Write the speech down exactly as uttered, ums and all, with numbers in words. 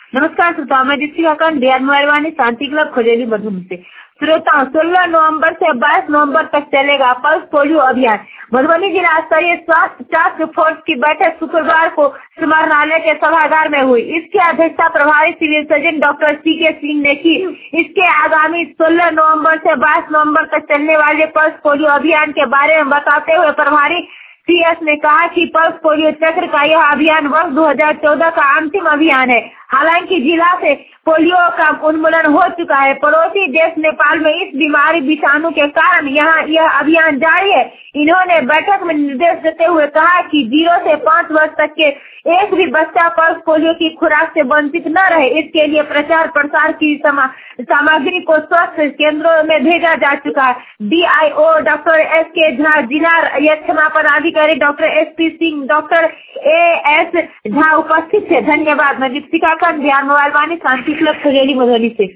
नमस्कार श्रोताओं, मैं दीपिका कांत बिहार मोबाइल वाणी शांति क्लब खजोली मधुबनी से। श्रोताओं, सोलह नवंबर से बाईस नवंबर तक चलेगा पल्स पोलियो अभियान। मधुबनी जिला स्तरीय स्वास्थ्य टास्क फोर्स की बैठक शुक्रवार को समाहरणालय के सभागार में हुई। इसकी अध्यक्षता प्रभारी सिविल सर्जन डॉक्टर सी के सिंह ने की। इसके आगामी सोलह नवंबर से बाईस नवंबर तक चलने वाले पल्स पोलियो अभियान के बारे में बताते हुए प्रभारी सीएस ने कहा कि पल्स पोलियो चक्र का यह अभियान वर्ष दो हज़ार चौदह का अंतिम अभियान है। हालांकि जिला से पोलियो का उन्मूलन हो चुका है। पड़ोसी देश नेपाल में इस बीमारी विषाणु के कारण यहाँ यह अभियान जारी है। इन्होंने बैठक में निर्देश देते हुए कहा कि जीरो से पाँच वर्ष तक के एक भी बच्चा पल्स पोलियो की खुराक से वंचित न रहे, इसके लिए प्रचार प्रसार की समा, सामग्री को स्वास्थ्य केंद्रों में भेजा जा चुका है। डीआईओ डॉक्टर एस के झा, जिला क्षमा पदाधिकारी doctor S P Singh, doctor A S Jha उपस्थित थे। धन्यवाद। मैं दीपिका कांत बिहार मोबाइल वाणी शांति क्लब खजोली मधुबनी से।